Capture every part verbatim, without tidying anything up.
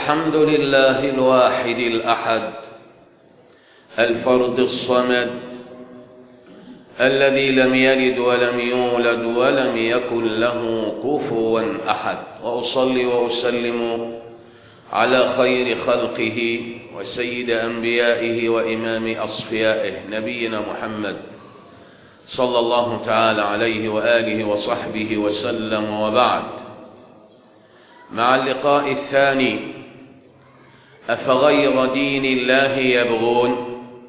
الحمد لله الواحد الأحد الفرد الصمد الذي لم يلد ولم يولد ولم يكن له كفوا أحد، وأصلي وأسلم على خير خلقه وسيد أنبيائه وإمام أصفيائه نبينا محمد صلى الله تعالى عليه وآله وصحبه وسلم. وبعد، مع اللقاء الثاني: أفغير دين الله يبغون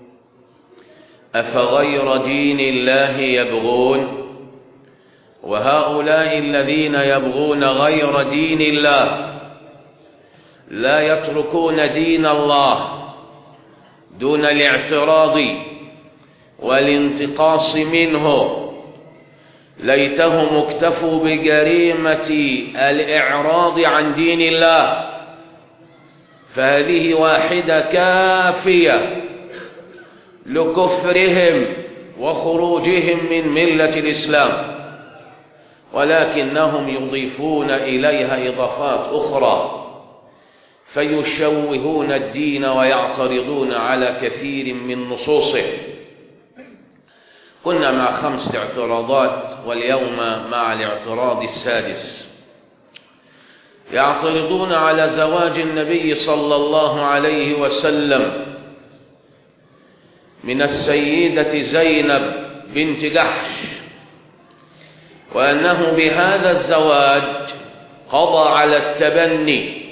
أفغير دين الله يبغون وهؤلاء الذين يبغون غير دين الله لا يتركون دين الله دون الاعتراض والانتقاص منه. ليتهم اكتفوا بجريمة الإعراض عن دين الله، فهذه واحدة كافية لكفرهم وخروجهم من ملة الإسلام، ولكنهم يضيفون إليها إضافات أخرى فيشوهون الدين ويعترضون على كثير من نصوصه. كنا مع خمس اعتراضات، واليوم مع الاعتراض السادس. يعترضون على زواج النبي صلى الله عليه وسلم من السيدة زينب بنت جحش، وأنه بهذا الزواج قضى على التبني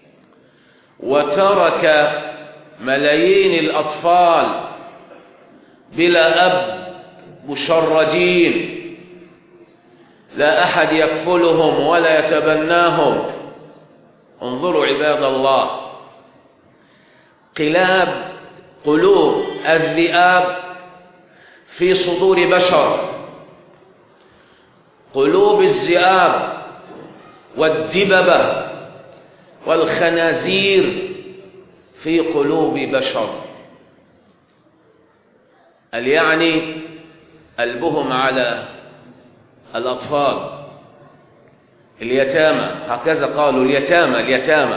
وترك ملايين الأطفال بلا أب مشردين، لا أحد يكفلهم ولا يتبناهم. انظروا عباد الله، قلاب قلوب الذئاب في صدور بشر، قلوب الذئاب والدببة والخنازير في قلوب بشر. هل يعني قلبهم على الأطفال اليتامى؟ هكذا قالوا، اليتامى اليتامى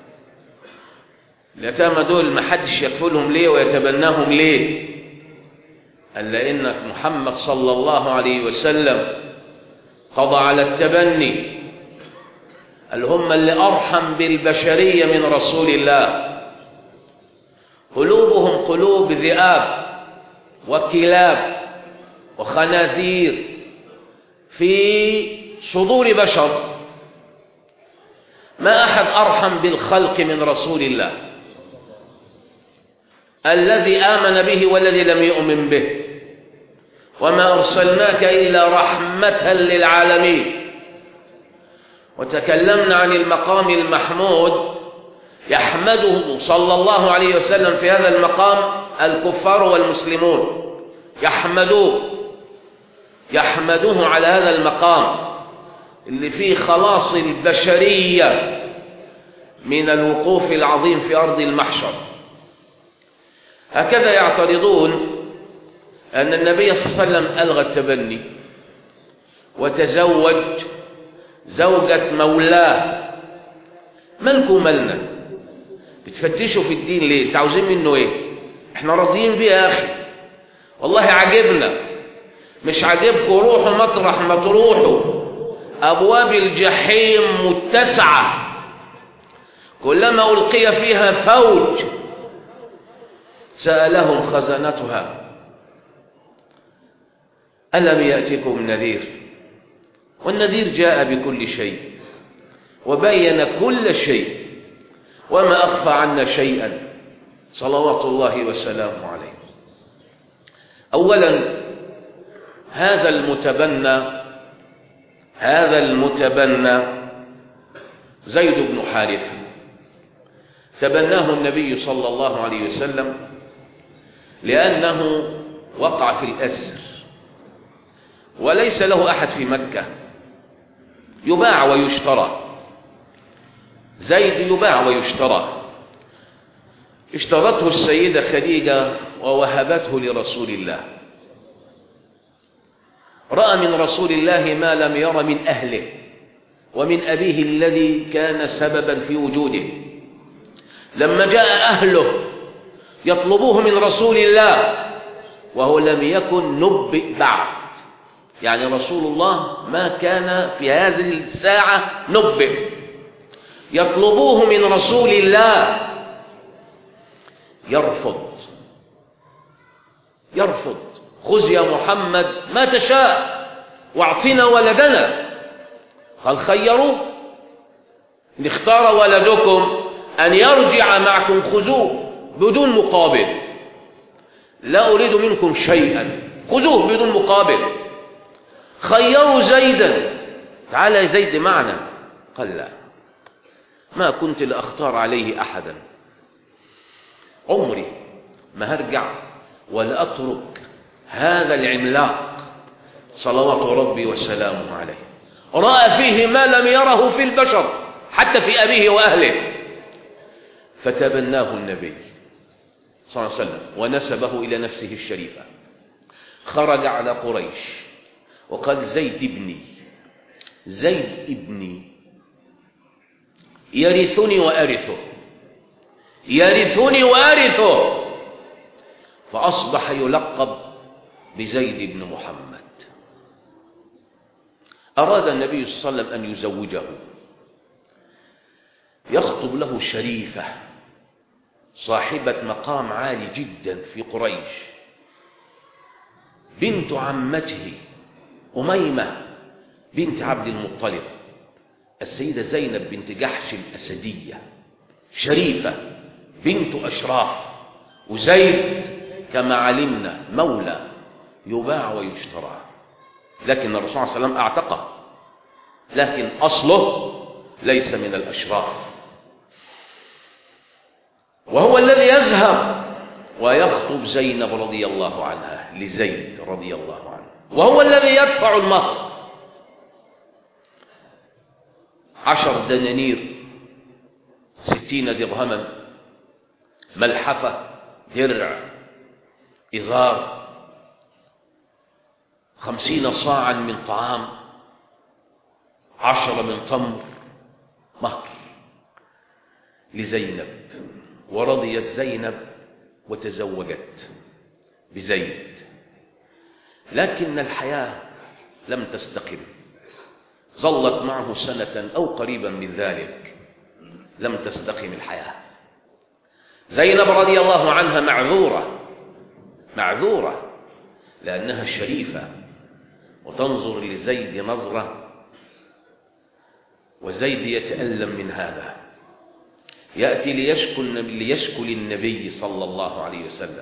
اليتامى دول ما حدش يكفلهم ليه ويتبناهم ليه؟ قال لأنك محمد صلى الله عليه وسلم قضى على التبني، قال هم اللي أرحم بالبشرية من رسول الله. قلوبهم قلوب ذئاب وكلاب وخنازير في صدور بشر، ما أحد أرحم بالخلق من رسول الله الذي آمن به والذي لم يؤمن به، وما أرسلناك إلا رحمة للعالمين. وتكلمنا عن المقام المحمود يحمده صلى الله عليه وسلم في هذا المقام الكفار والمسلمون، يحمدوه يحمدوه على هذا المقام اللي فيه خلاص البشرية من الوقوف العظيم في أرض المحشر. هكذا يعترضون أن النبي صلى الله عليه وسلم ألغى التبني وتزوج زوجة مولاه. مالكم مالنا؟ بتفتشوا في الدين ليه؟ انتوا عاوزين منه ايه؟ احنا راضيين بيه يا اخي، والله عجبنا. مش عاجبكم روحوا مطرح ما تروحوا، ابواب الجحيم متسعه، كلما القي فيها فوج سالهم خزنتها الم ياتكم نذير؟ والنذير جاء بكل شيء وبين كل شيء وما اخفى عنا شيئا صلوات الله وسلامه عليه. اولا، هذا المتبنى هذا المتبنى زيد بن حارثة تبناه النبي صلى الله عليه وسلم لأنه وقع في الأسر وليس له أحد في مكة، يباع ويشترى. زيد يباع ويشترى. اشترته السيدة خديجة ووهبته لرسول الله. رأى من رسول الله ما لم ير من أهله ومن أبيه الذي كان سببا في وجوده. لما جاء أهله يطلبوه من رسول الله وهو لم يكن نبئ بعد، يعني رسول الله ما كان في هذه الساعة نبئ، يطلبوه من رسول الله يرفض يرفض خذ يا محمد ما تشاء واعطنا ولدنا. قال خيروا إن اختار ولدكم أن يرجع معكم خذوه بدون مقابل، لا أريد منكم شيئا، خذوه بدون مقابل. خيروا زيدا، تعال يا زيد معنا. قال لا، ما كنت لأختار عليه أحدا، عمري ما هرجع ولا أترك هذا العملاق صلوات ربي وسلامه عليه، رأى فيه ما لم يره في البشر حتى في أبيه وأهله، فتبناه النبي صلى الله عليه وسلم ونسبه إلى نفسه الشريفة. خرج على قريش وقال زيد ابني، زيد ابني يرثني وأرثه، يرثني وأرثه، فأصبح يلقب بزيد بن محمد. أراد النبي صلى الله عليه وسلم أن يزوجه، يخطب له شريفة صاحبة مقام عالي جدا في قريش، بنت عمته أميمة بنت عبد المطلب، السيدة زينب بنت جحش الأسدية، شريفة بنت أشراف. وزيد كما علمنا مولى يباع ويشترى، لكن الرسول صلى الله عليه وسلم أعتقه، لكن أصله ليس من الأشراف، وهو الذي يذهب ويخطب زينب رضي الله عنها لزيد رضي الله عنه، وهو الذي يدفع المهر عشر دنانير، ستين درهما، ملحفة، درع، إزار، خمسين صاعا من طعام، عشرة من تمر، مهر لزينب. ورضيت زينب وتزوجت بزيد، لكن الحياة لم تستقم، ظلت معه سنة أو قريبا من ذلك، لم تستقم الحياة. زينب رضي الله عنها معذورة معذورة لأنها شريفة وتنظر لزيد نظرة، وزيد يتألم من هذا، يأتي ليشكو ليشكو للنبي صلى الله عليه وسلم،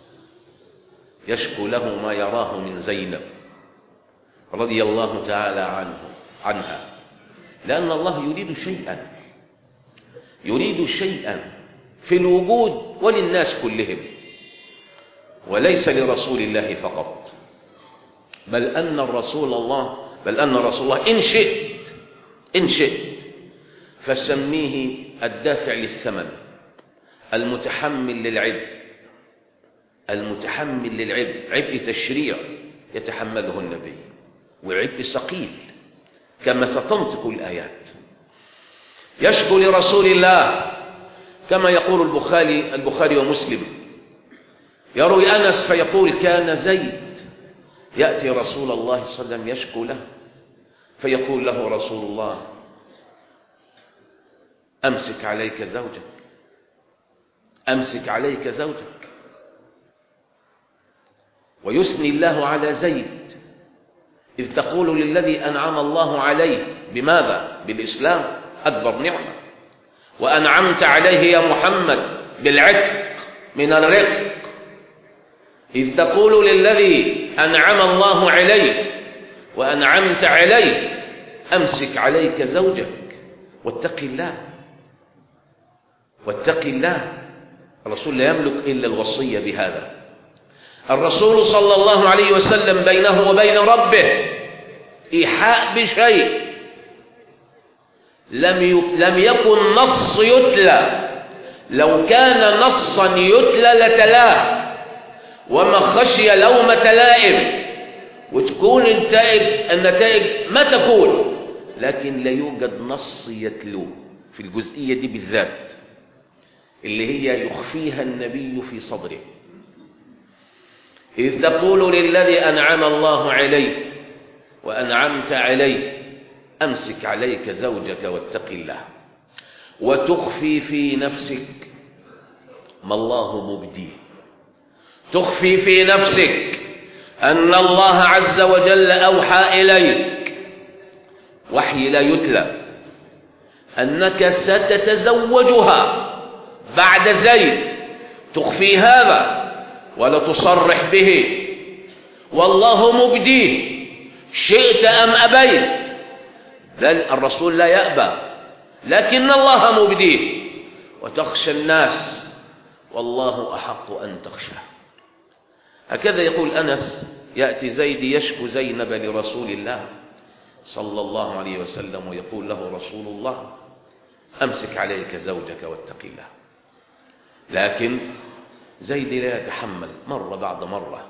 يشكو له ما يراه من زينب رضي الله تعالى عنه عنها، لأن الله يريد شيئا يريد شيئا في الوجود وللناس كلهم، وليس لرسول الله فقط، بل أن الرسول الله بل أن رسول الله إن شئت إن شئت فسميه الدافع للثمن، المتحمل للعبء، المتحمل للعبء، عبء تشريع يتحمله النبي، وعبء ثقيل كما ستنطق الآيات. يشكو لرسول الله كما يقول البخاري البخاري ومسلم، يروي أنس فيقول كان زيد يأتي رسول الله صلى الله عليه وسلم يشكو له، فيقول له رسول الله أمسك عليك زوجك، أمسك عليك زوجك. ويثني الله على زيد إذ تقول للذي أنعم الله عليه بماذا؟ بالإسلام، أكبر نعمة، وأنعمت عليه يا محمد بالعتق من الرق، إذ تقول للذي أنعم الله عليه وأنعمت عليه أمسك عليك زوجك واتق الله واتق الله. الرسول لا يملك إلا الوصية بهذا. الرسول صلى الله عليه وسلم بينه وبين ربه إيحاء بشيء لم لم يكن نص يتلى، لو كان نصا يتلى لتلاه، وما خشي لومة لائم، وتكون النتائج النتائج ما تكون، لكن لا يوجد نص يتلوه في الجزئية دي بالذات. اللي هي يخفيها النبي في صدره. إذ تقول للذي أنعم الله عليه وأنعمت عليه أمسك عليك زوجك واتق الله وتخفي في نفسك ما الله مبديه. تخفي في نفسك أن الله عز وجل أوحى إليك وحي لا يتلى أنك ستتزوجها بعد زيد. تخفي هذا ولا تصرح به، والله مبديه شئت أم أبيت. بل الرسول لا يأبى، لكن الله مبديه. وتخشى الناس والله أحق أن تخشاه. هكذا يقول أنس: يأتي زيد يشكو زينب لرسول الله صلى الله عليه وسلم ويقول له رسول الله: أمسك عليك زوجك واتق الله. لكن زيد لا يتحمل، مرة بعد مرة،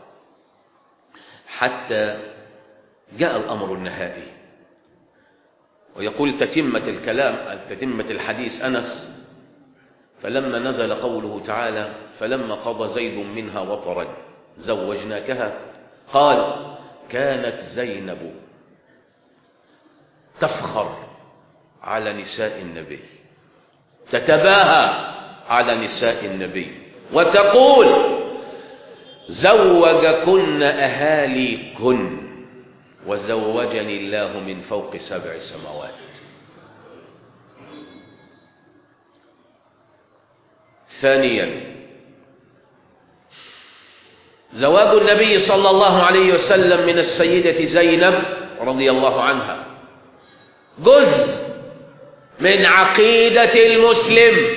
حتى جاء الأمر النهائي. ويقول تتمة الكلام تتمة الحديث أنس: فلما نزل قوله تعالى: فلما قضى زيد منها وطرا زوجناكها، قال: كانت زينب تفخر على نساء النبي، تتباهى على نساء النبي وتقول: زوجكن أهاليكن وزوجني الله من فوق سبع سماوات. ثانيا، زواج النبي صلى الله عليه وسلم من السيدة زينب رضي الله عنها جزء من عقيدة المسلم،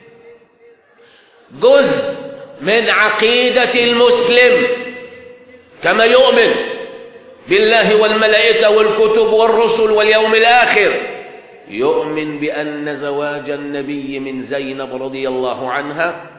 جزء من عقيدة المسلم، كما يؤمن بالله والملائكة والكتب والرسل واليوم الآخر، يؤمن بأن زواج النبي من زينب رضي الله عنها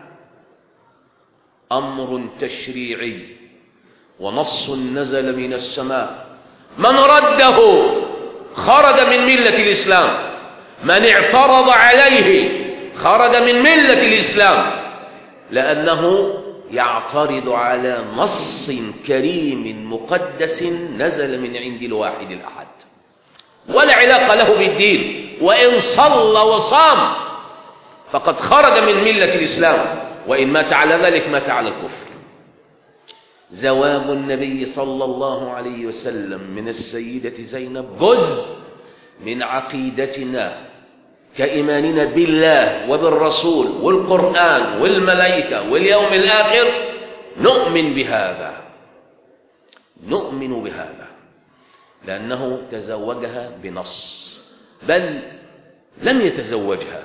أمر تشريعي ونص نزل من السماء. من رده خرج من ملة الإسلام، من اعترض عليه خرج من ملة الإسلام، لأنه يعترض على نص كريم مقدس نزل من عند الواحد الأحد، ولا علاقة له بالدين. وإن صلى وصام فقد خرج من ملة الإسلام، وإن مات على ذلك مات على الكفر. زواج النبي صلى الله عليه وسلم من السيدة زينب جزء من عقيدتنا كإيماننا بالله وبالرسول والقرآن والملائكة واليوم الآخر. نؤمن بهذا، نؤمن بهذا لأنه تزوجها بنص، بل لم يتزوجها،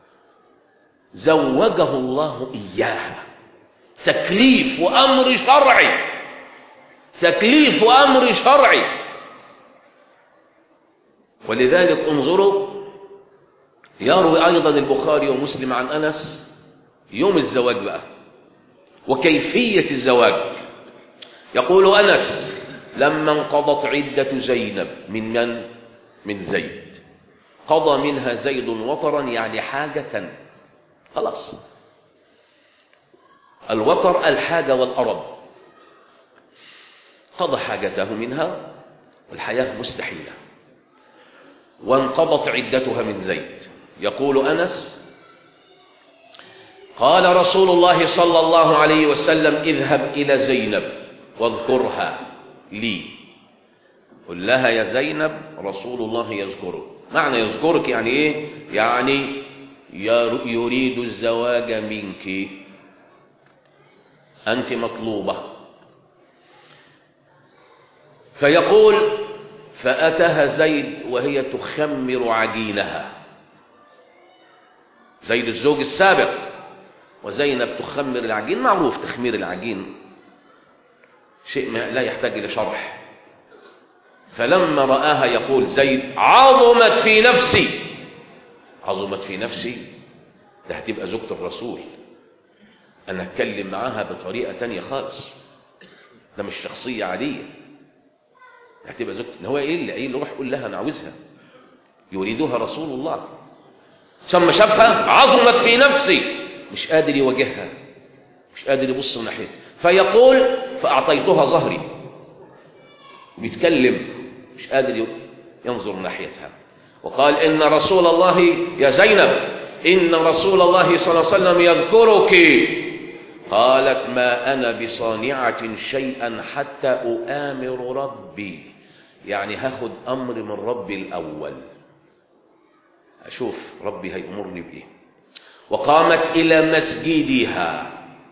زوجه الله إياها. تكليف وأمر شرعي، تكليف وأمر شرعي. ولذلك انظروا، يروي أيضا البخاري ومسلم عن أنس يوم الزواج بقى وكيفية الزواج. يقول أنس: لما انقضت عدة زينب من من؟ من زيد، قضى منها زيد وطرا، يعني حاجة، خلاص. الوطر الحاجة والأرب، قضى حاجته منها والحياة مستحيلة، وانقضت عدتها من زيد. يقول أنس: قال رسول الله صلى الله عليه وسلم: اذهب إلى زينب واذكرها لي. قل لها: يا زينب رسول الله يذكرك. معنى يذكرك يعني ايه؟ يعني يريد الزواج منك، أنت مطلوبة. فيقول: فأتاها زيد وهي تخمر عجينها، زيد الزوج السابق، وزينب تخمر العجين. معروف تخمير العجين شيء لا يحتاج إلى شرح. فلما رآها يقول زيد: عظمت في نفسي. عظمت في نفسي، ده هتبقى زوجة الرسول، أنا أتكلم معاها بطريقة تانية خالص، ده مش شخصية عادية، هتبقى زوجة. هو إيه اللي إيه اللي روح يقول لها أنا عاوزها؟ يريدها رسول الله. ثم شافها: عظمت في نفسي مش قادر يواجهها، مش قادر يبص من ناحيتها، فيقول فأعطيتها ظهري، بيتكلم مش قادر ينظر من ناحيتها. وقال إن رسول الله يا زينب إن رسول الله صلى الله عليه وسلم يذكرك. قالت ما أنا بصانعة شيئا حتى أؤامر ربي، يعني هاخد أمر من ربي الأول، أشوف ربي هيأمرني بإيه. وقامت إلى مسجدها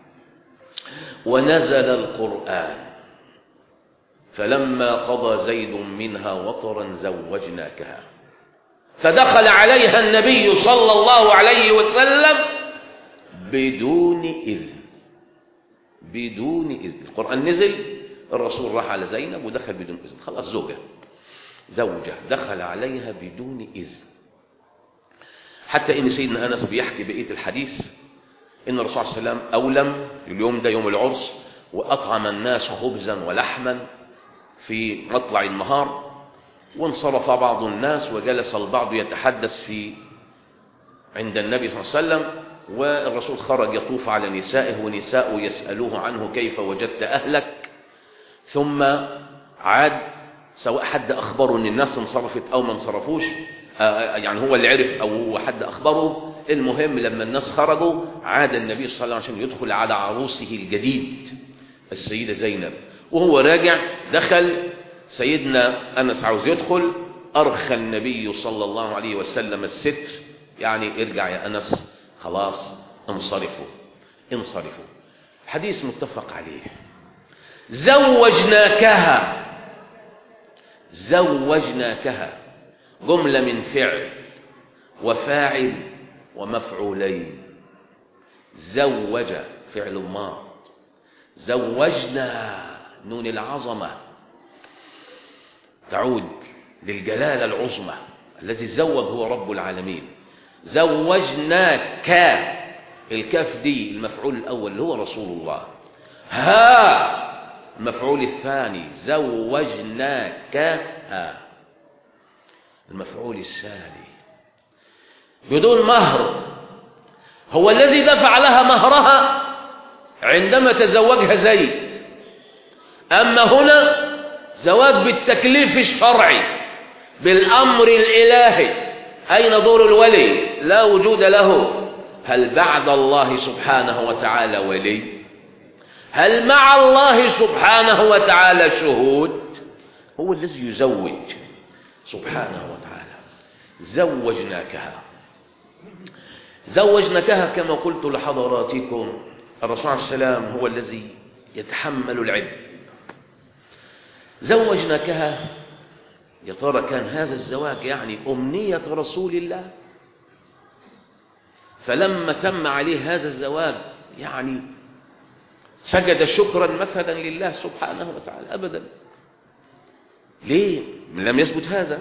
ونزل القرآن فلما قضى زيد منها وطرا زوجناكها. فدخل عليها النبي صلى الله عليه وسلم بدون إذن، بدون إذن. القرآن نزل، الرسول راح على زينب ودخل بدون إذن، خلاص زوجة زوجة دخل عليها بدون إذن. حتى إن سيدنا أنس بيحكي بقية الحديث إن الرسول صلى الله عليه وسلم أولم اليوم ده يوم العرس، وأطعم الناس خبزا ولحما في مطلع النهار، وانصرف بعض الناس وجلس البعض يتحدث في عند النبي صلى الله عليه وسلم، والرسول خرج يطوف على نسائه ونساءه يسألوه عنه كيف وجدت أهلك، ثم عاد سواء حد أخبره أن الناس انصرفت أو ما انصرفوش، يعني هو اللي عرف أو حد أخبره. المهم لما الناس خرجوا عاد النبي صلى الله عليه وسلم عشان يدخل على عروسه الجديد السيدة زينب، وهو راجع دخل سيدنا أنس عاوز يدخل، أرخى النبي صلى الله عليه وسلم الستر، يعني ارجع يا أنس خلاص انصرفوا انصرفوا. حديث متفق عليه. زوجناكها، زوجناكها جملة من فعل وفاعل ومفعولين. زوج فعل ماض، زوجنا نون العظمة تعود للجلالة العظمى، الذي زوج هو رب العالمين. زوجناك الكاف دي المفعول الأول اللي هو رسول الله، ها المفعول الثاني زوجناك ها المفعول الثاني بدون مهر. هو الذي دفع لها مهرها عندما تزوجها زيد، أما هنا زواج بالتكليف الشرعي بالأمر الإلهي. أين دور الولي؟ لا وجود له. هل بعد الله سبحانه وتعالى ولي؟ هل مع الله سبحانه وتعالى شهود؟ هو الذي يزوج سبحانه وتعالى. زوجناكها، زوجناكها كما قلت لحضراتكم الرسول عليه السلام هو الذي يتحمل العبء. زوجناكها، يا ترى كان هذا الزواج يعني أمنية رسول الله؟ فلما تم عليه هذا الزواج يعني سجد شكرا مثلا لله سبحانه وتعالى؟ أبدا. ليه؟ لم يثبت هذا.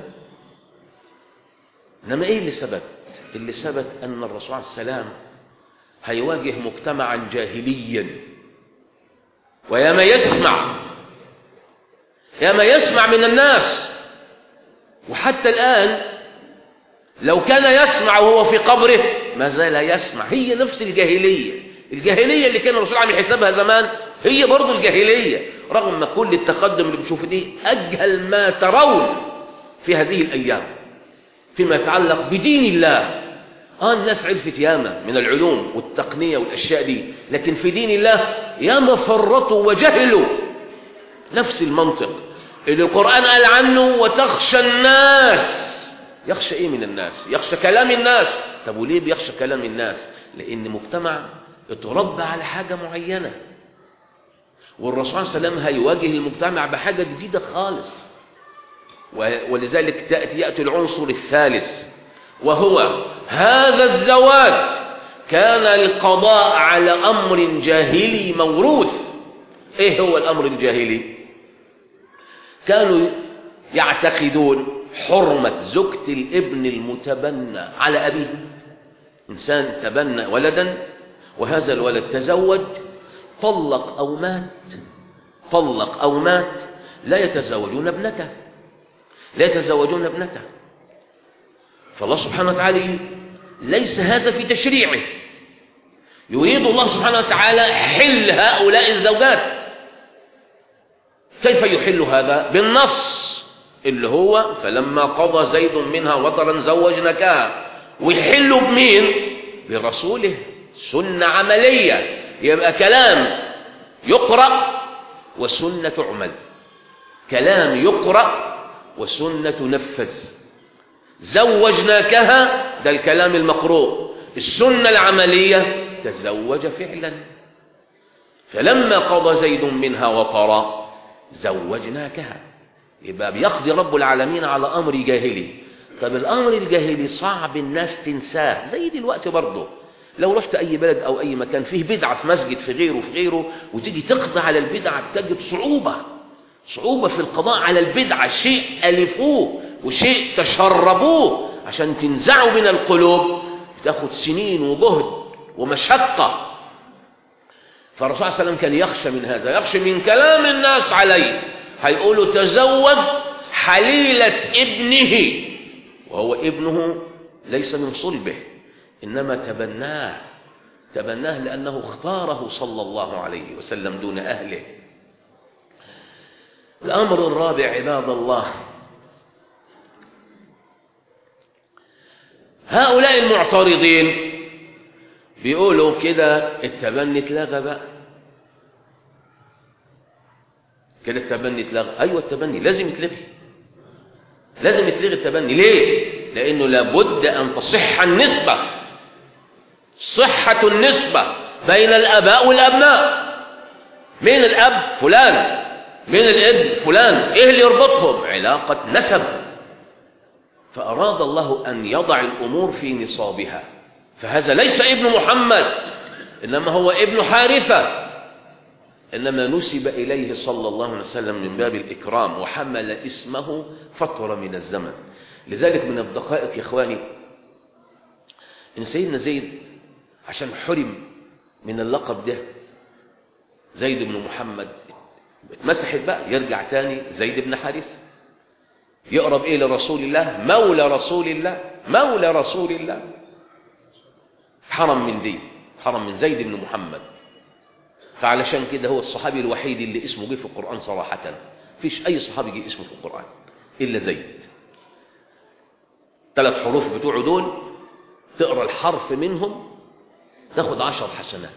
إنما إيه اللي ثبت؟ اللي ثبت أن الرسول عليه السلام هيواجه مجتمعا جاهليا، وياما يسمع ياما يسمع من الناس، وحتى الآن لو كان يسمع وهو في قبره ما زال يسمع. هي نفس الجاهلية، الجاهلية اللي كان الرسول عامل حسابها زمان هي برضو الجاهلية، رغم ما كل التقدم اللي بنشوفه دي أجهل ما ترون في هذه الأيام فيما يتعلق بدين الله. آه الناس عرفت ياما من العلوم والتقنية والأشياء دي، لكن في دين الله ياما فرطوا وجهلوا. نفس المنطق اللي القرآن قال عنه وتخشى الناس. يخشى ايه من الناس؟ يخشى كلام الناس. طب وليه بيخشى كلام الناس؟ لأن مجتمع اتربى على حاجة معينة، والرسول صلى الله عليه وسلم هيواجه المجتمع بحاجة جديدة خالص. ولذلك تأتي يأتي العنصر الثالث، وهو هذا الزواج كان القضاء على أمر جاهلي موروث. ايه هو الأمر الجاهلي؟ كانوا يعتقدون حرمة زوجة الابن المتبنى على أبيه. إنسان تبنى ولدا وهذا الولد تزوج، طلق أو مات طلق أو مات لا يتزوجون ابنته لا يتزوجون ابنته فالله سبحانه وتعالى ليس هذا في تشريعه. يريد الله سبحانه وتعالى حل هؤلاء الزوجات. كيف يحل هذا؟ بالنص اللي هو فلما قضى زيد منها وطرا زوجناكها. ويحل بمين؟ برسوله. سنة عملية، يبقى كلام يقرأ وسنة تعمل، كلام يقرأ وسنة تنفذ. زوجناكها ده الكلام المقروء، السنة العملية تزوج فعلا. فلما قضى زيد منها وطرا زوجناكها. يبقى بيقضي رب العالمين على أمر جاهلي. طب الأمر الجاهلي صعب الناس تنساه، زي دلوقتي برضه لو رحت أي بلد أو أي مكان فيه بدعة في مسجد في غيره في غيره وتيجي تقضي على البدعة تجد صعوبة صعوبة في القضاء على البدعة. شيء ألفوه وشيء تشربوه عشان تنزعوا من القلوب بتاخد سنين وجهد ومشقة. فالرسول صلى الله عليه وسلم كان يخشى من هذا، يخشى من كلام الناس عليه. هيقولوا تزوج حليلة ابنه، وهو ابنه ليس من صلبه إنما تبناه تبناه لأنه اختاره صلى الله عليه وسلم دون أهله. الأمر الرابع عباد الله، هؤلاء المعترضين بيقولوا كده التبني اتلغى بقى، كده التبني اتلغى. أيوة التبني لازم يتلغي، لازم يتلغي التبني. ليه؟ لأنه لابد أن تصح النسبة، صحة النسبة بين الآباء والأبناء. مين الأب؟ فلان. مين الابن؟ فلان. إيه اللي يربطهم؟ علاقة نسب. فأراد الله أن يضع الأمور في نصابها. فهذا ليس ابن محمد إنما هو ابن حارثة، إنما نسب إليه صلى الله عليه وسلم من باب الإكرام وحمل اسمه فترة من الزمن. لذلك من الدقائق يا إخواني إن سيدنا زيد عشان حرم من اللقب ده زيد بن محمد اتمسحت بقى، يرجع تاني زيد بن حارثة. يقرب إيه لرسول الله؟ مولى رسول الله، مولى رسول الله. حرم من دي، حرم من زيد بن محمد. فعلشان كده هو الصحابي الوحيد اللي اسمه جه في القرآن صراحة. فيش أي صحابي جه اسمه في القرآن إلا زيد. ثلاث حروف بتوعه دول تقرأ الحرف منهم تاخد عشر حسنات،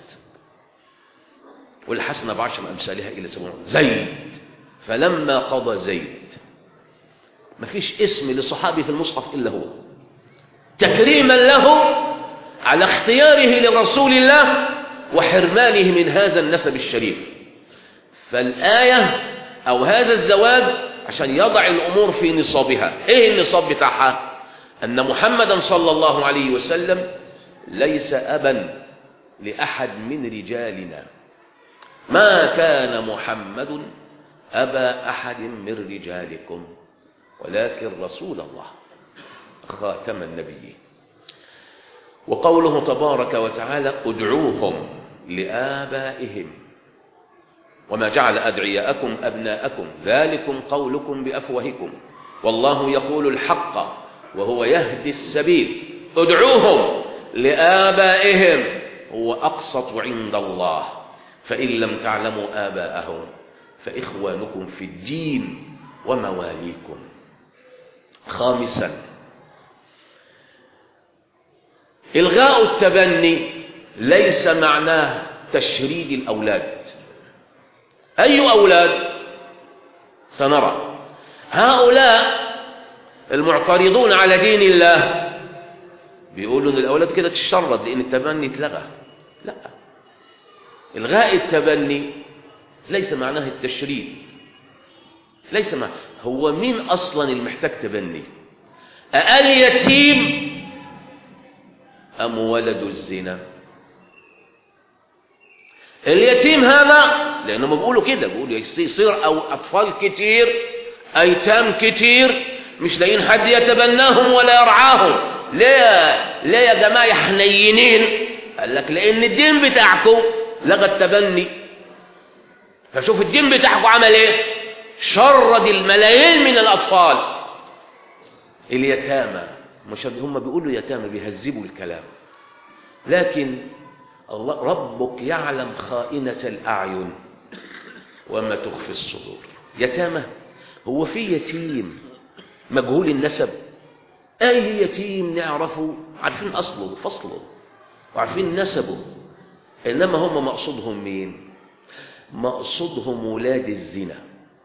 والحسنة بعشر أمثالها إلى سبعين. زيد. فلما قضى زيد، ما فيش اسم لصحابي في المصحف إلا هو، تكريما له على اختياره لرسول الله وحرمانه من هذا النسب الشريف. فالآية أو هذا الزواج عشان يضع الأمور في نصابها. إيه النصاب بتاعها؟ أن محمدا صلى الله عليه وسلم ليس أبا لأحد من رجالنا. ما كان محمد أبا أحد من رجالكم ولكن رسول الله خاتم النبيين. وقوله تبارك وتعالى ادعوهم لآبائهم وما جعل أدعياءكم أبناءكم ذلكم قولكم بأفواهكم والله يقول الحق وهو يهدي السبيل. ادعوهم لآبائهم هو أقسط عند الله، فإن لم تعلموا آباءهم فإخوانكم في الدين ومواليكم. خامسا إلغاء التبني ليس معناه تشريد الأولاد. أي أولاد؟ سنرى. هؤلاء المعترضون على دين الله بيقولوا ان الأولاد كده تشرد لأن التبني اتلغى. لا، إلغاء التبني ليس معناه التشريد، ليس معناه. هو مين أصلا المحتاج تبني؟ أقل يتيم أم ولد الزنا؟ اليتيم هذا لأنهم بيقولوا كده، بيقولوا يصير أو أطفال كتير أيتام كتير مش لاقيين حد يتبناهم ولا يرعاهم. ليه ليه يا جماعة يا حنينين؟ قال لك لأن الدين بتاعكم لغى التبني. فشوف الدين بتاعكم عمل ايه؟ شرد الملايين من الأطفال اليتامى. مش هم بيقولوا يتامى بيهذبوا الكلام، لكن الله ربك يعلم خائنة الأعين وما تخفي الصدور. يتامى، هو في يتيم مجهول النسب؟ أي يتيم نعرفه عارفين أصله وفصله وعارفين نسبه، إنما هم مقصودهم مين؟ مقصودهم ولاد الزنا،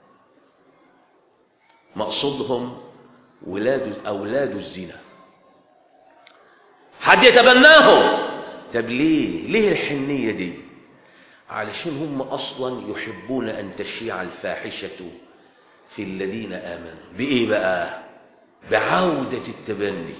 مقصودهم ولاد أولاد الزنا. حد يتبناهم؟ طب ليه؟ ليه الحنية دي؟ علشان هم أصلا يحبون أن تشيع الفاحشة في الذين آمنوا. بإيه بقى؟ بعودة التبني.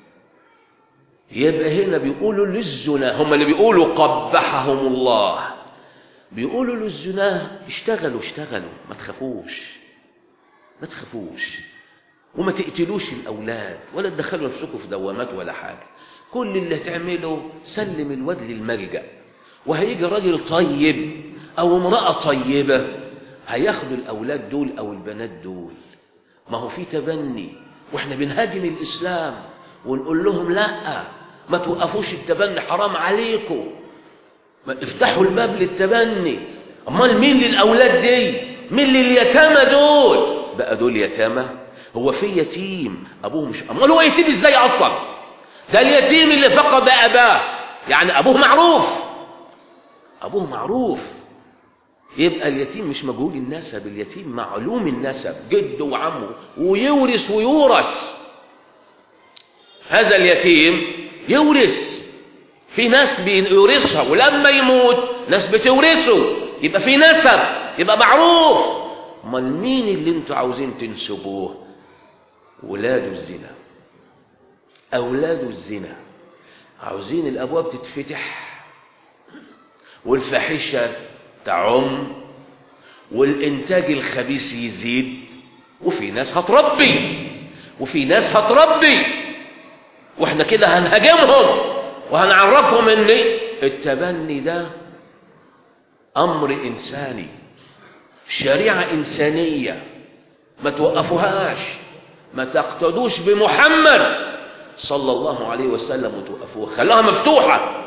يبقى هنا بيقولوا للزنا، هم اللي بيقولوا قبحهم الله، بيقولوا للزنا اشتغلوا اشتغلوا ما تخافوش ما تخافوش وما تقتلوش الأولاد ولا تدخلوا نفسكم في دوامات ولا حاجة. كل اللي هتعمله سلم الواد للملجأ، وهيجي راجل طيب أو امرأة طيبة هياخدوا الأولاد دول أو البنات دول. ما هو في تبني، واحنا بنهاجم الإسلام ونقول لهم لا ما توقفوش التبني، حرام عليكم، ما افتحوا الباب للتبني. امال مين للأولاد دي؟ مين لليتامى دول؟ بقى دول يتامى؟ هو في يتيم أبوه مش، امال هو يتيم ازاي أصلا؟ ده اليتيم اللي فقد أباه، يعني أبوه معروف، أبوه معروف. يبقى اليتيم مش مجهول النسب، اليتيم معلوم النسب، جده وعمه، ويورث ويورث. هذا اليتيم يورث، في ناس بيورثها، ولما يموت ناس بتورثه، يبقى في نسب، يبقى معروف. امال مين اللي انتوا عاوزين تنسبوه؟ ولاد الزنا، أولاد الزنا. عاوزين الأبواب تتفتح والفاحشة تعم والإنتاج الخبيث يزيد، وفي ناس هتربي وفي ناس هتربي واحنا كده هنهاجمهم وهنعرفهم ان التبني ده أمر إنساني، شريعة إنسانية، ما توقفوهاش، ما تقتدوش بمحمد صلى الله عليه وسلم وتوقفوها، خلاها مفتوحة.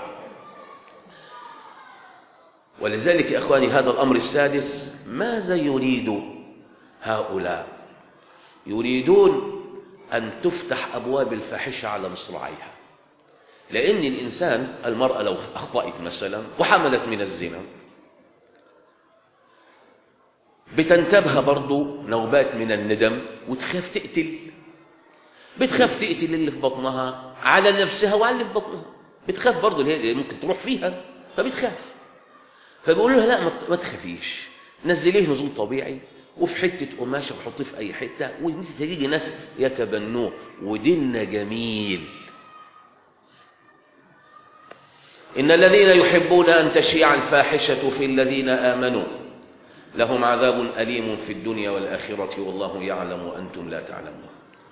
ولذلك يا إخواني هذا الأمر السادس، ماذا يريد هؤلاء؟ يريدون أن تفتح أبواب الفاحشة على مصراعيها. لأن الإنسان، المرأة لو أخطأت مثلا وحملت من الزنا بتنتبه برضو نوبات من الندم وتخاف تقتل، بتخاف تقتل اللي في بطنها على نفسها وعلى اللي في بطنها، بتخاف برضو اللي هي ممكن تروح فيها فبتخاف. فبيقولوا لها لا ما تخافيش، نزليه نزول طبيعي وفي حتة قماشة وحطيه في أي حتة، وانت تجي ناس يتبنوه، وديننا جميل. إن الذين يحبون أن تشيع الفاحشة في الذين آمنوا لهم عذاب أليم في الدنيا والآخرة والله يعلم وأنتم لا تعلمون.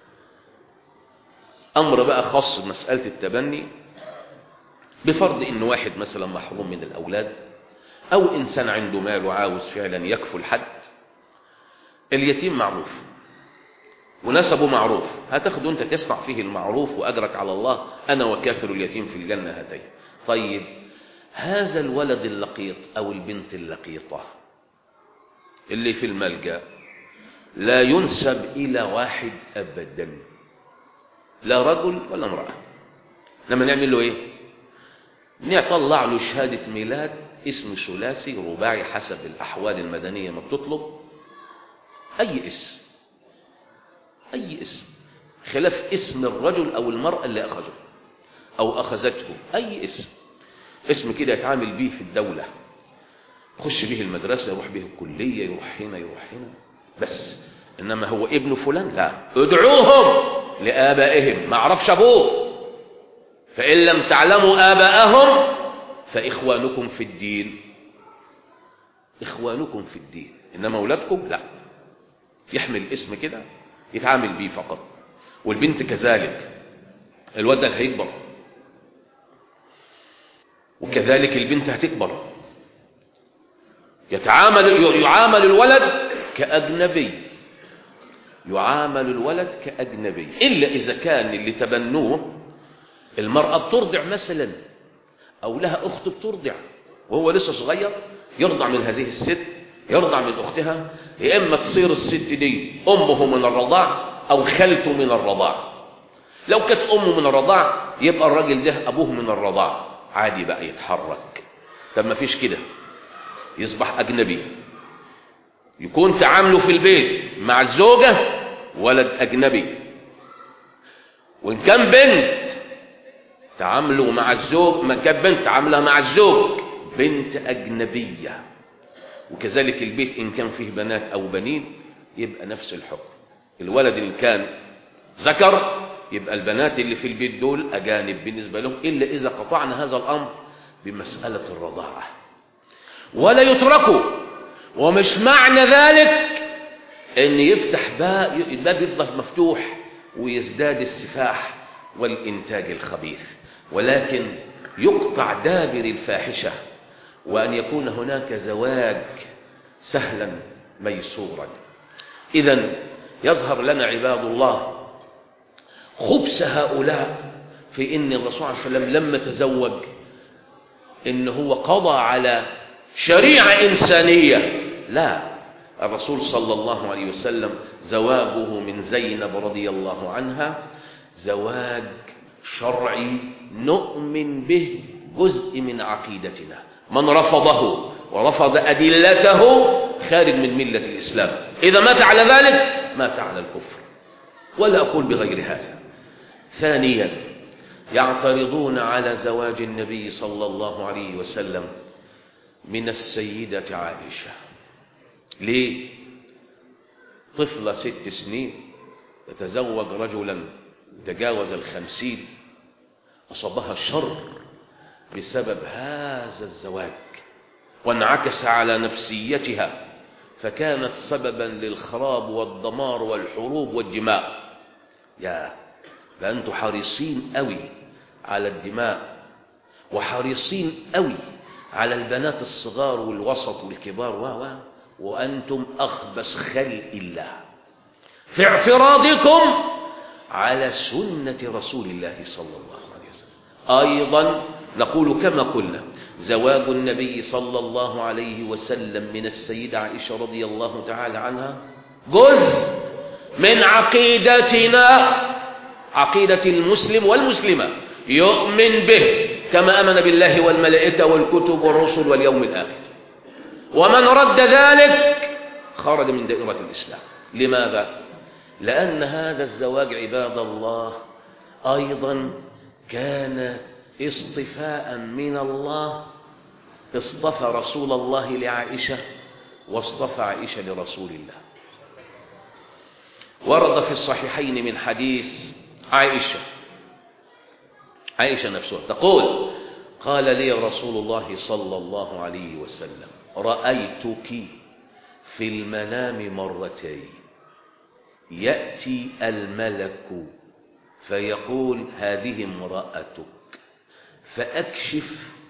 أمر بقى خاص بمسألة التبني، بفرض إن واحد مثلا محروم من الأولاد أو إنسان عنده مال وعاوز فعلا يكفل حد. اليتيم معروف ونسبه معروف، هتاخده أنت تسمع فيه المعروف وأجرك على الله، أنا وكافر اليتيم في الجنة هاتين. طيب هذا الولد اللقيط أو البنت اللقيطة اللي في الملجأ لا ينسب إلى واحد أبدا، لا رجل ولا امرأة. لما نعمل له إيه؟ نطلع له شهادة ميلاد اسم ثلاثي رباعي حسب الأحوال المدنية ما بتطلب، أي اسم أي اسم خلاف اسم الرجل أو المرأة اللي أخذه أو أخذته، أي اسم اسم كده يتعامل به في الدولة، يخش به المدرسة، يروح به الكلية، يروح هنا يروح هنا بس. إنما هو ابن فلان لا، ادعوهم لآبائهم، ما عرفش أبوه، فإن لم تعلموا آباءهم فإخوانكم في الدين، إخوانكم في الدين، إنما أولادكم لا. يحمل اسم كده يتعامل به فقط. والبنت كذلك، الولد هيكبر وكذلك البنت هتكبر، يتعامل يعامل الولد كأجنبي، يعامل الولد كأجنبي، إلا إذا كان اللي تبنوه المرأة بترضع مثلا أو لها أخت بترضع وهو لسه صغير، يرضع من هذه الست، يرضع من أختها، يا إما تصير الست دي أمه من الرضاع أو خالته من الرضاع. لو كانت أمه من الرضاع يبقى الراجل ده أبوه من الرضاع، عادي بقى يتحرك. طب ما فيش كده، يصبح أجنبي، يكون تعامله في البيت مع الزوجة ولد أجنبي، وإن كان بنت تعامله مع الزوج، ما كان بنت تعاملها مع الزوج بنت أجنبية. وكذلك البيت إن كان فيه بنات أو بنين يبقى نفس الحكم. الولد إن كان ذكر يبقى البنات اللي في البيت دول أجانب بالنسبة لهم، إلا إذا قطعنا هذا الأمر بمسألة الرضاعة. ولا يتركوا، ومش معنى ذلك أن يفتح باب الباب يفضل مفتوح ويزداد السفاح والإنتاج الخبيث، ولكن يقطع دابر الفاحشة، وأن يكون هناك زواج سهلا ميسورا. إذن يظهر لنا عباد الله خبث هؤلاء في إن الرسول صلى الله عليه وسلم لما تزوج إن هو قضى على شريعة إنسانية. لا، الرسول صلى الله عليه وسلم زواجه من زينب رضي الله عنها زواج شرعي نؤمن به، جزء من عقيدتنا. من رفضه ورفض أدلته خارج من ملة الإسلام، إذا مات على ذلك مات على الكفر، ولا أقول بغير هذا. ثانيا، يعترضون على زواج النبي صلى الله عليه وسلم من السيدة عائشة. ليه؟ طفلة ست سنين تتزوج رجلا تجاوز الخمسين، أصابها الشر بسبب هذا الزواج، وانعكس على نفسيتها، فكانت سببا للخراب والدمار والحروب والدماء. يا فأنتم حريصين قوي على الدماء، وحريصين قوي على البنات الصغار والوسط والكبار، و وأنتم أخبث خلق الله في اعتراضكم على سنة رسول الله صلى الله عليه وسلم. أيضا نقول كما قلنا، زواج النبي صلى الله عليه وسلم من السيدة عائشة رضي الله تعالى عنها جزء من عقيدتنا، عقيدة المسلم والمسلمة، يؤمن به كما آمن بالله والملائكة والكتب والرسل واليوم الآخر. ومن رد ذلك خرج من دائرة الإسلام. لماذا؟ لأن هذا الزواج عباد الله أيضا كان اصطفاء من الله، اصطفى رسول الله لعائشة واصطفى عائشة لرسول الله. ورد في الصحيحين من حديث عائشة، عائشة نفسها تقول: قال لي رسول الله صلى الله عليه وسلم: رأيتك في المنام مرتين، يأتي الملك فيقول هذه امرأتك، فأكشف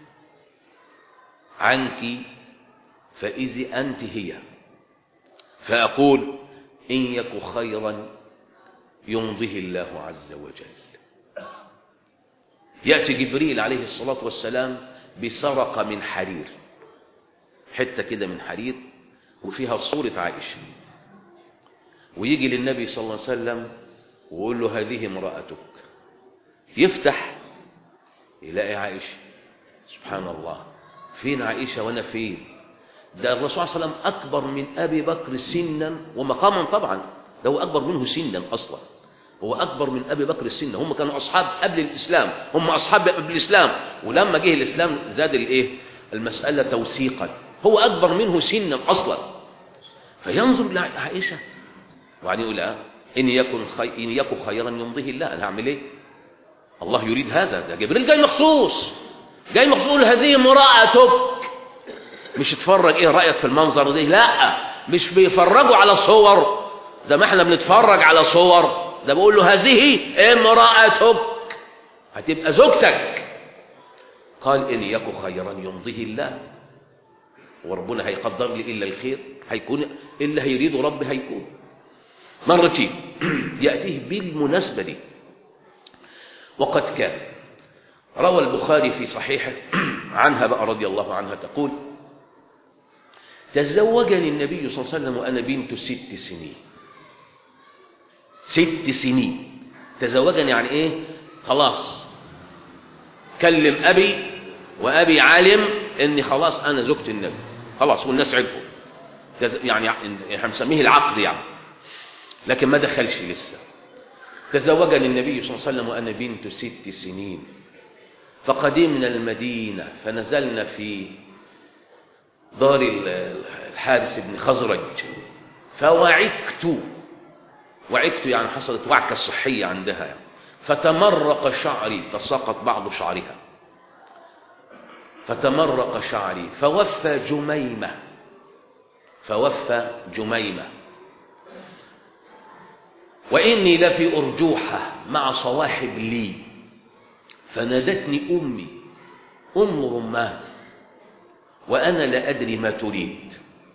عنك فإذا أنت هي، فأقول إن يك خيرا يمضيه الله عز وجل. يأتي جبريل عليه الصلاة والسلام بسرقة من حرير، حتة كده من حرير وفيها صورة عائشة، ويجي للنبي صلى الله عليه وسلم ويقول له هذه امرأتك. يفتح يلاقي عائشة. سبحان الله، فين عائشة وأنا فين؟ ده الرسول صلى الله عليه وسلم أكبر من أبي بكر سنا ومقاما، طبعا ده هو أكبر منه سنا أصلا، هو أكبر من أبي بكر سنا. هم كانوا أصحاب قبل الإسلام، هم أصحاب قبل الإسلام، ولما جه الإسلام زاد الإيه المسألة توثيقا، هو أكبر منه سنا أصلا. فينظر لعائشة وعني يقول آه إن يكن خي... إن يكن خيرا يمضيه الله. أنا هعمل إيه؟ الله يريد هذا، ده جبريل جاي مخصوص، جاي مخصوص يقول هذه امرأتك. مش تفرج إيه رأيك في المنظر ده، لا، مش بيفرجوا على صور زي ما احنا بنتفرج على صور، ده بقول له هذه امرأتك، هتبقى زوجتك. قال إن يكن خيرا يمضيه الله، وربنا هيقدر لي إلا الخير، هيكون إلا هيريد ربي هيكون. مرتين يأتيه بالمناسبة دي. وقد كان روى البخاري في صحيحه عنها بقى رضي الله عنها تقول: تزوجني النبي صلى الله عليه وسلم وأنا بنت ست سنين. ست سنين تزوجني، يعني إيه؟ خلاص كلم أبي وأبي علم إني خلاص أنا زوجة النبي، خلاص والناس عرفوا، يعني احنا بنسميه العقد يعني، لكن ما دخلش لسه. تزوجني النبي صلى الله عليه وسلم وأنا بنت ست سنين، فقدمنا المدينة فنزلنا في دار الحارث بن خزرج، فوعكت. وعكت يعني حصلت وعكة صحية عندها يعني. فتمرق شعري، تساقط بعض شعرها، فتمرق شعري فوفى جميمة، فوفى جميمة وإني لفي أرجوحة مع صواحب لي، فنادتني أمي أم رمان وأنا لا أدري ما تريد،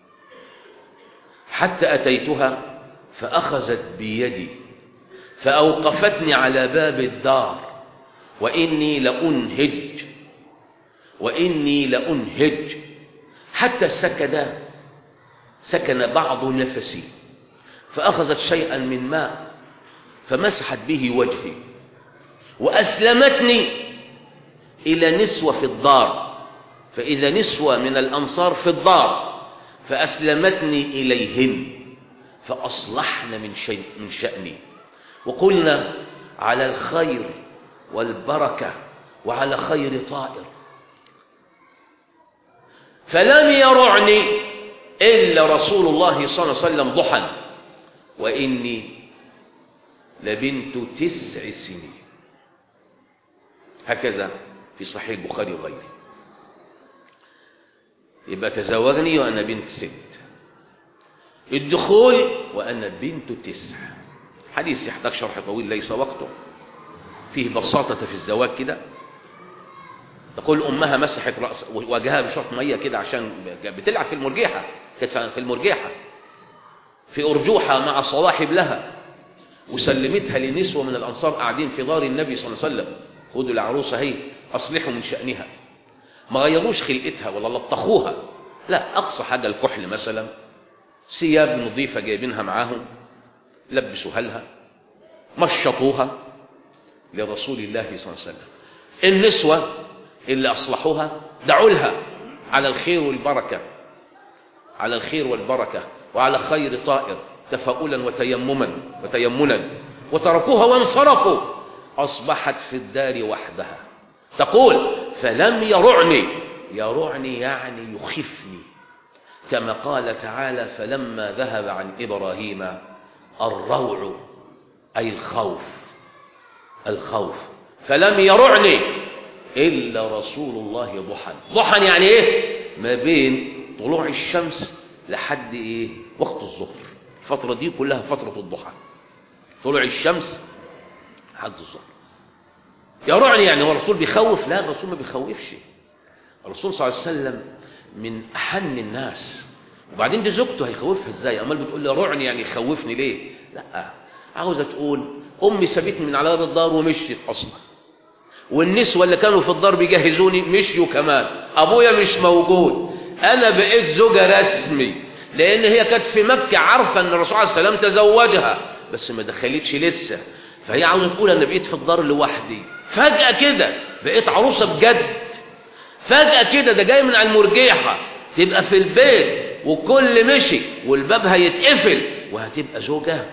حتى أتيتها فأخذت بيدي فأوقفتني على باب الدار، وإني لأنهج وإني لأنهج حتى سكن سكن بعض نفسي، فأخذت شيئا من ماء فمسحت به وجهي، وأسلمتني إلى نسوة في الدار، فإذا نسوة من الأنصار في الدار فأسلمتني إليهن فأصلحن من شيء من شأني، وقلنا على الخير والبركة وعلى خير طائر، فلم يرعني إلا رسول الله صلى الله عليه وسلم ضحى وإني لبنت تسع سنين. هكذا في صحيح البخاري وغيره. يبقى تزوجني وأنا بنت ست، الدخول وأنا بنت تسع. حديث يحتاج شرح طويل ليس وقته، فيه بساطة في الزواج كده. تقول أمها مسحت رأس وجهها بشوط مية كده عشان بتلعب في المرجيحة، كانت في المرجيحة في أرجوحة مع صواحب لها، وسلمتها لنسوة من الأنصار قاعدين في دار النبي صلى الله عليه وسلم: خدوا العروسة هي أصلحوا من شأنها. ما غيروش خلقتها ولا لطخوها، لا، أقصى حاجة الكحل مثلا، ثياب نظيفة جايبينها معاهم لبسوها لها، مشطوها لرسول الله صلى الله عليه وسلم. النسوة اللي أصلحوها دعوا لها على الخير والبركة، على الخير والبركة وعلى خير طائر، تفاؤلا وتيمما وتيمنا، وتركوها وانصرفوا. أصبحت في الدار وحدها. تقول: فلم يرعني، يرعني يعني يخفني، كما قال تعالى: فلما ذهب عن إبراهيم الروع، أي الخوف، الخوف. فلم يرعني إلا رسول الله ضحى. ضحى يعني إيه؟ ما بين طلوع الشمس لحد إيه؟ وقت الظهر. الفترة دي كلها فترة الضحى، طلوع الشمس لحد الظهر. يرعني يعني هو الرسول بيخوف؟ لا، الرسول ما بيخوفش. الرسول صلى الله عليه وسلم من أحن الناس، وبعدين دي زوجته هيخوفها ازاي؟ امال بتقول لي رعني يعني يخوفني ليه؟ لا، عاوزه تقول امي سابتني من على باب الدار ومشيت اصلا، والنسوه اللي كانوا في الدار بيجهزوني مشيوا كمان، ابويا مش موجود، انا بقيت زوجه رسمي، لان هي كانت في مكه عارفه ان الرسول عليه السلام تزوجها بس ما دخلتش لسه، فهي عاوزه تقول انا بقيت في الدار لوحدي. فجاه كده بقيت عروسه بجد، فجاه كده ده جاي من على المرجيحه، تبقى في البيت وكل مشي والباب هيتقفل وهتبقى زوجة.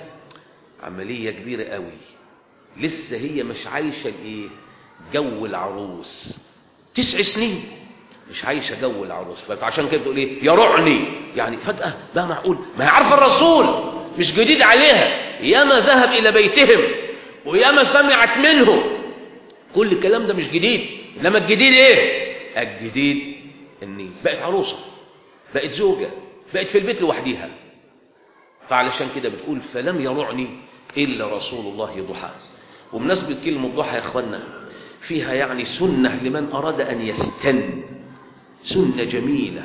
عملية كبيرة قوي، لسه هي مش عايشة الايه؟ جو العروس. تسع سنين مش عايشة جو العروس، فعشان كده تقول ايه؟ يرعني يعني فجأة بقى معقول؟ ما هي عارفة الرسول مش جديد عليها، ياما ذهب إلى بيتهم وياما سمعت منهم، كل الكلام ده مش جديد. انما الجديد ايه؟ الجديد اني بقت عروسة، بقت زوجة، بقت في البيت لوحديها. فعلشان كده بتقول: فلم يرعني إلا رسول الله ضحى. وبمناسبة كلمة ضحى يا اخوانا، فيها يعني سنة لمن أراد أن يستن، سنة جميلة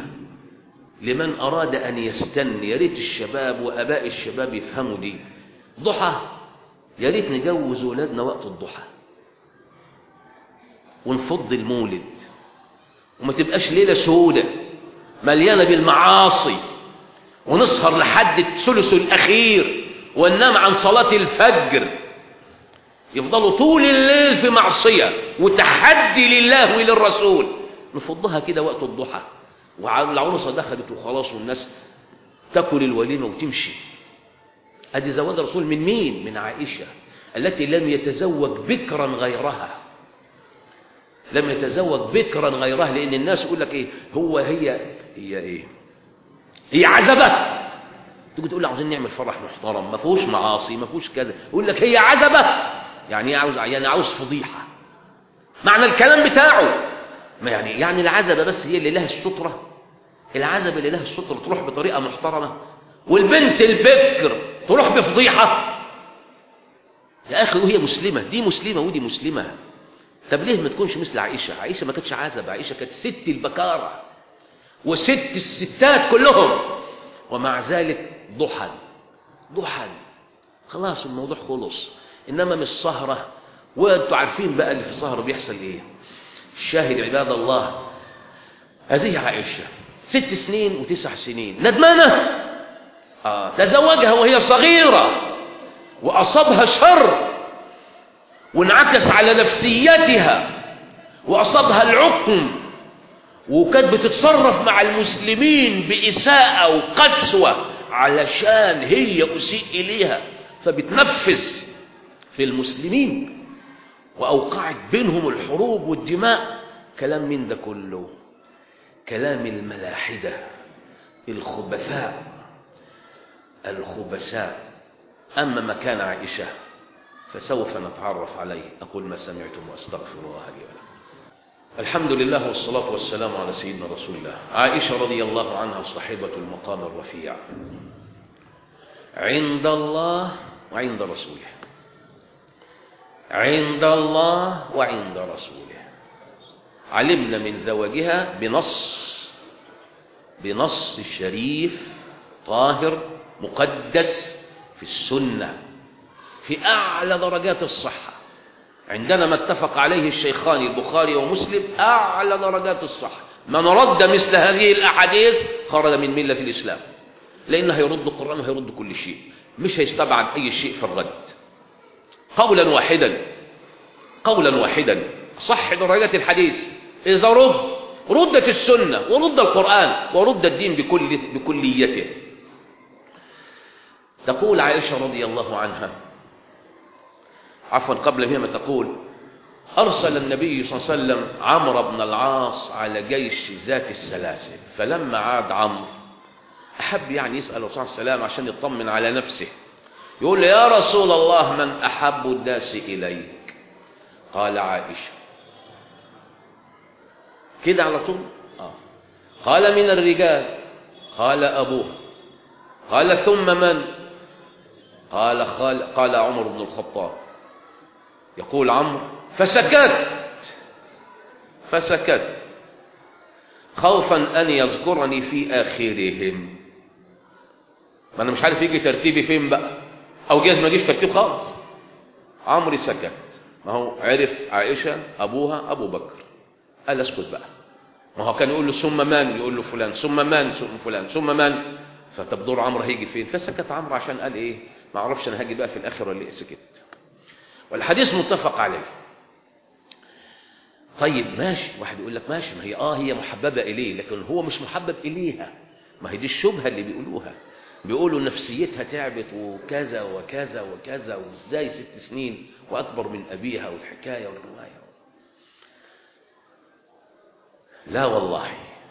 لمن أراد أن يستن. يا ريت الشباب وأباء الشباب يفهموا دي. ضحى يا ريت نجوز ولادنا وقت الضحى، ونفض المولد، وما تبقاش ليلة سودة مليانة بالمعاصي ونسهر لحد الثلث الأخير وننام عن صلاة الفجر، يفضلوا طول الليل في معصية وتحدي لله وللرسول. نفضها كده وقت الضحى والعروسة دخلت وخلاص والناس تاكل الوليمة وتمشي. ادي زواج الرسول من مين؟ من عائشة التي لم يتزوج بكرا غيرها، لم يتزوج بكرا غيرها. لأن الناس يقول لك ايه، هو هي هي ايه هي عزبة. تيجي تقول له عاوزين نعمل فرح محترم ما فيهوش معاصي ما فيهوش كذا، يقول لك هي عزبة. يعني عاوز يعني عاوز فضيحة معنى الكلام بتاعه. ما يعني يعني العزبة بس هي اللي لها السترة، العزبة اللي لها السترة تروح بطريقة محترمة، والبنت البكر تروح بفضيحة. يا أخي وهي مسلمة، دي مسلمة ودي مسلمة. طب ليه ما تكونش مثل عائشة؟ عائشة ما كانتش عزبة، عائشة كانت ست البكارة وست الستات كلهم، ومع ذلك ضحى ضحى خلاص الموضوع خلص. إنما مش سهرة. وانتوا عارفين بقى اللي في السهرة بيحصل ايه. الشاهد عباد الله، هذه عائشة ست سنين وتسع سنين ندمانة. آه تزوجها وهي صغيرة وأصابها شر وانعكس على نفسيتها وأصابها العقم، وكانت بتتصرف مع المسلمين بإساءة وقسوة علشان هي أسيء إليها، فبتنفس في المسلمين وأوقعت بينهم الحروب والدماء. كلام من ده كله كلام الملاحدة الخبثاء الخبثاء. أما مكان عائشة فسوف نتعرف عليه. أقول ما سمعتم وأستغفر الله لي ولكم. الحمد لله والصلاة والسلام على سيدنا رسول الله. عائشة رضي الله عنها صاحبة المقام الرفيع عند الله وعند رسوله، عند الله وعند رسوله. علمنا من زواجها بنص بنص الشريف طاهر مقدس في السنة في أعلى درجات الصحة. عندنا ما اتفق عليه الشيخان البخاري ومسلم أعلى درجات الصحة. من رد مثل هذه الأحاديث خرج من ملة الإسلام، لأنه هيرد القرآن وهيرد كل شيء، مش هيستبعد أي شيء في الرد. قولا واحدا قولا واحدا صح درجات الحديث. إذا رد ردت السنة ورد القرآن ورد الدين بكل بكليته. تقول عائشة رضي الله عنها، عفوا قبل ما تقول، أرسل النبي صلى الله عليه وسلم عمرو بن العاص على جيش ذات السلاسل، فلما عاد عمرو أحب يعني يسأل الرسول صلى الله عليه وسلم عشان يطمن على نفسه، يقول له يا رسول الله من أحب الناس إليك؟ قال عائشة. كده على طول. آه. قال من الرجال؟ قال أبوه. قال ثم من؟ قال خال قال عمر بن الخطاب. يقول عمرو فسكت فسكت خوفا أن يذكرني في آخرهم. ما أنا مش عارف يجي ترتيبي فين بقى، أو جايز ما يجيش ترتيب خالص. عمرو سكت، ما هو عرف عائشة أبوها أبو بكر، قال اسكت بقى. ما هو كان يقول له ثم من؟ يقول له فلان، ثم من؟ ثم فلان، ثم من؟ فتبدور عمرو هيجي فين؟ فسكت عمرو عشان قال ايه؟ ما اعرفش انا هاجي بقى في الاخر ولا ايه. سكت. والحديث متفق عليه. طيب ماشي، واحد يقول لك ماشي، ما هي اه هي محببه اليه، لكن هو مش محبب اليها. ما هي دي الشبهه اللي بيقولوها، بيقولوا نفسيتها تعبت وكذا وكذا وكذا، وازاي ست سنين واكبر من ابيها والحكايه والروايه. لا والله،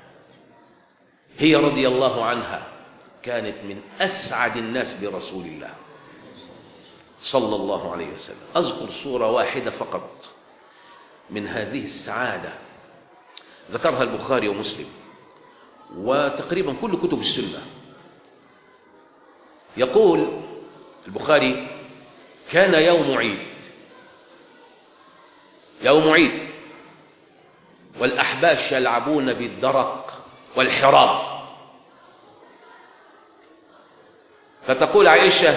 هي رضي الله عنها كانت من أسعد الناس برسول الله صلى الله عليه وسلم. أذكر صورة واحدة فقط من هذه السعادة ذكرها البخاري ومسلم وتقريبا كل كتب السنة. يقول البخاري كان يوم عيد يوم عيد والأحباش يلعبون بالدرق والحراب، فتقول عائشة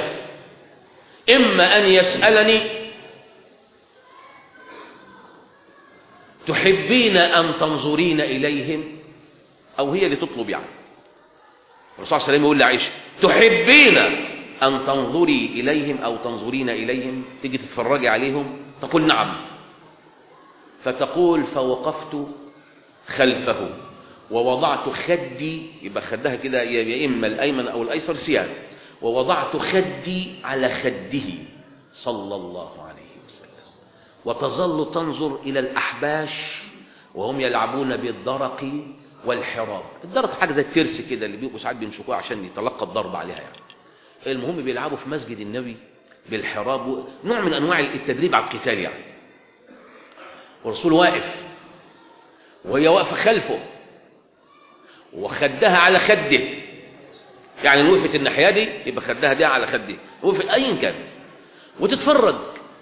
إما أن يسألني تحبين أن تنظرين إليهم؟ أو هي اللي تطلب يعني. الرسول صلى الله عليه وسلم يقول لعائشة تحبين أن تنظري إليهم أو تنظرين إليهم، تيجي تتفرجي عليهم؟ تقول نعم. فتقول فوقفت خلفه ووضعت خدي، يبقى خدها كده يا إما الأيمن أو الأيسر سيان، ووضعت خدي على خده صلى الله عليه وسلم، وتظل تنظر إلى الأحباش وهم يلعبون بالدرق والحراب. الدرق حاجة زي الترس كده اللي بيبقوا ساعات بيمسكوها عشان يتلقى الضرب عليها يعني. المهم بيلعبوا في مسجد النبي بالحراب، نوع من أنواع التدريب على القتال يعني. والرسول واقف وهي واقفة خلفه وخدها على خده، يعني وقفت الناحية دي يبقى خدها دي على خده، وقفت أيا كان وتتفرج.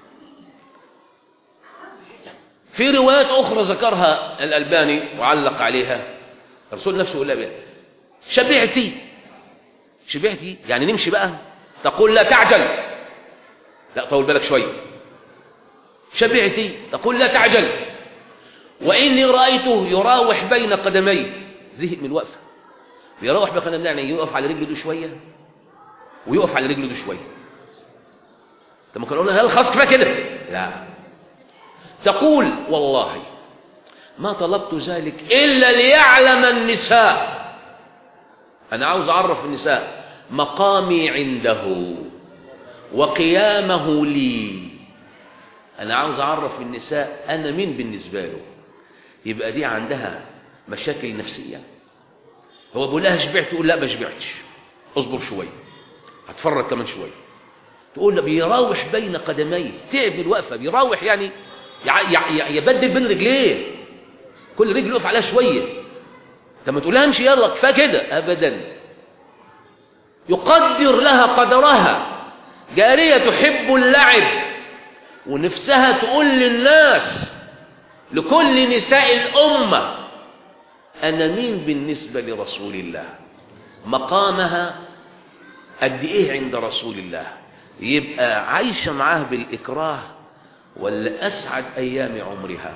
في روايات أخرى ذكرها الألباني وعلق عليها، الرسول نفسه يقول لها شبعتي شبعتي يعني نمشي بقى؟ تقول لا تعجل، لا طول بالك شوية. شبعتي؟ تقول لا تعجل. وإني رأيته يراوح بين قدميه، زهق من الوقفة، يراوح بين قدميه يعني يقف على رجله دي شوية ويقف على رجله دي شوية. طب ما كانوا قلنا هل خلاص كفايه كده؟ لا. تقول والله ما طلبت ذلك إلا ليعلم النساء، أنا عاوز أعرف النساء مقامي عنده وقيامه لي، أنا عاوز أعرف النساء أنا مين بالنسبة له. يبقى دي عندها مشاكل نفسية. هو بيقول لها شبعت؟ تقول لا ما شبعتش، اصبر شوية، هتفرج كمان شوية. تقول له بيراوح بين قدميه، تعب الوقفة، بيراوح يعني يبدل بين رجليه، كل رجل يقف عليها شوية. طب ما تقولها امشي يلا كفايه كده، ابدا. يقدر لها قدرها. جارية تحب اللعب ونفسها تقول للناس، لكل نساء الأمة، أنا مين بالنسبة لرسول الله، مقامها قد إيه عند رسول الله. يبقى عايشة معاه بالإكراه ولا أسعد أيام عمرها.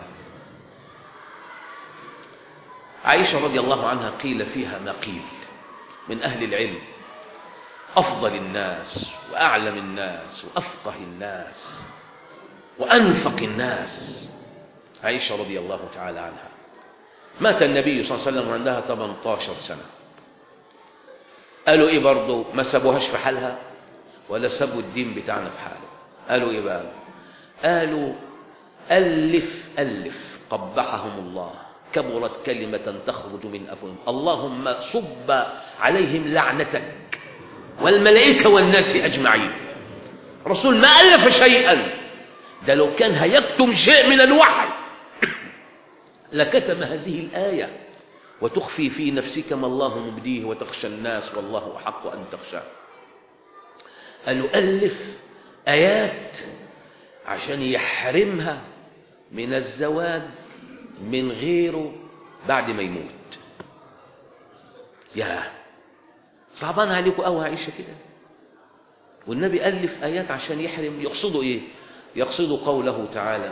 عائشة رضي الله عنها قيل فيها ما قيل من أهل العلم، أفضل الناس وأعلم الناس وأفقه الناس وأنفق الناس، عائشة رضي الله تعالى عنها. مات النبي صلى الله عليه وسلم وعندها ثمانية عشر سنة. قالوا إيه برضو؟ ما سابوهاش في حالها ولا سابوا الدين بتاعنا في حاله. قالوا إيه بقى؟ قالوا ألف ألف قبحهم الله، كبرت كلمة تخرج من أفواههم، اللهم صب عليهم لعنتك والملائكة والناس أجمعين. رسول ما ألف شيئا، ده لو كان هيكتم شيء من الوحي لكتم هذه الآية، وتخفي في نفسك ما الله مبديه وتخشى الناس والله أحق أن تخشى. قالوا ألف آيات عشان يحرمها من الزواج من غيره بعد ما يموت. يا صعبان عليكم قوي عائشة كده. والنبي ألف آيات عشان يحرم. يقصدوا إيه؟ يقصدوا قوله تعالى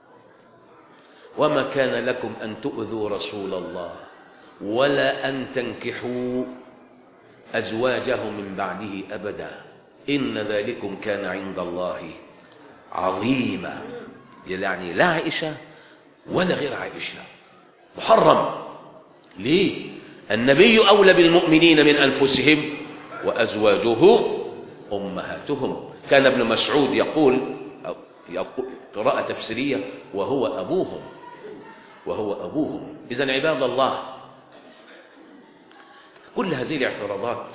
وما كان لكم أن تؤذوا رسول الله ولا أن تنكحوا أزواجه من بعده أبدا إن ذلكم كان عند الله عظيما. يعني لا عائشة ولا غير عائشة، محرم. ليه؟ النبي أولى بالمؤمنين من أنفسهم وأزواجه أمهاتهم. كان ابن مسعود يقول, يقول قراءة تفسيرية وهو أبوهم، وهو أبوهم. إذن عباد الله، كل هذه الاعتراضات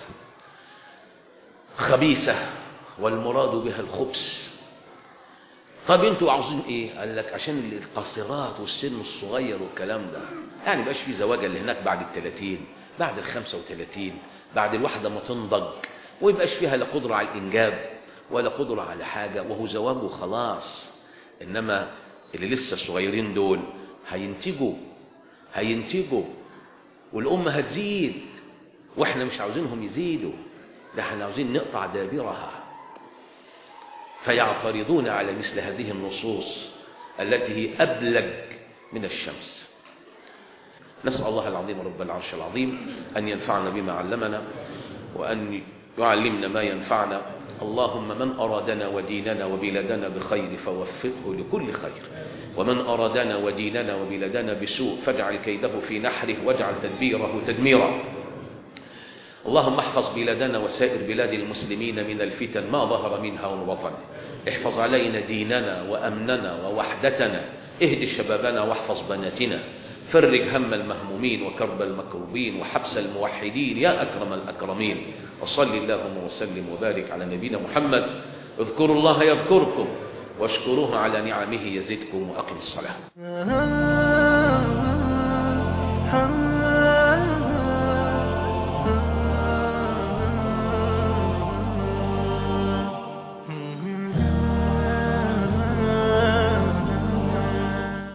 خبيثة والمراد بها الخبث. طب انتوا عاوزين ايه؟ قال لك عشان القاصرات والسن الصغير والكلام ده، يعني مبقاش في زواج اللي هناك بعد الثلاثين، بعد الخمسة وثلاثين، بعد الواحدة ما تنضج ويبقاش فيها لا قدرة على الإنجاب ولا قدرة على حاجة، وهو زواج وخلاص. إنما اللي لسه الصغيرين دول هينتجوا هينتجوا والأمة هتزيد، وإحنا مش عاوزينهم يزيدوا، ده احنا عاوزين نقطع دابرها. فيعترضون على مثل هذه النصوص التي هي أبلج من الشمس. نسأل الله العظيم رب العرش العظيم أن ينفعنا بما علمنا وأن يعلمنا ما ينفعنا. اللهم من أرادنا وديننا وبلادنا بخير فوفقه لكل خير، ومن أرادنا وديننا وبلادنا بسوء فاجعل كيده في نحره واجعل تدبيره تدميرا. اللهم احفظ بلادنا وسائر بلاد المسلمين من الفتن ما ظهر منها وبطن. احفظ علينا ديننا وأمننا ووحدتنا. اهد شبابنا واحفظ بناتنا. فرج هم المهمومين وكرب المكروبين وحبس الموحدين يا أكرم الأكرمين. وصل اللهم وسلم وبارك على نبينا محمد. اذكروا الله يذكركم واشكروه على نعمه يزدكم وأقم الصلاة.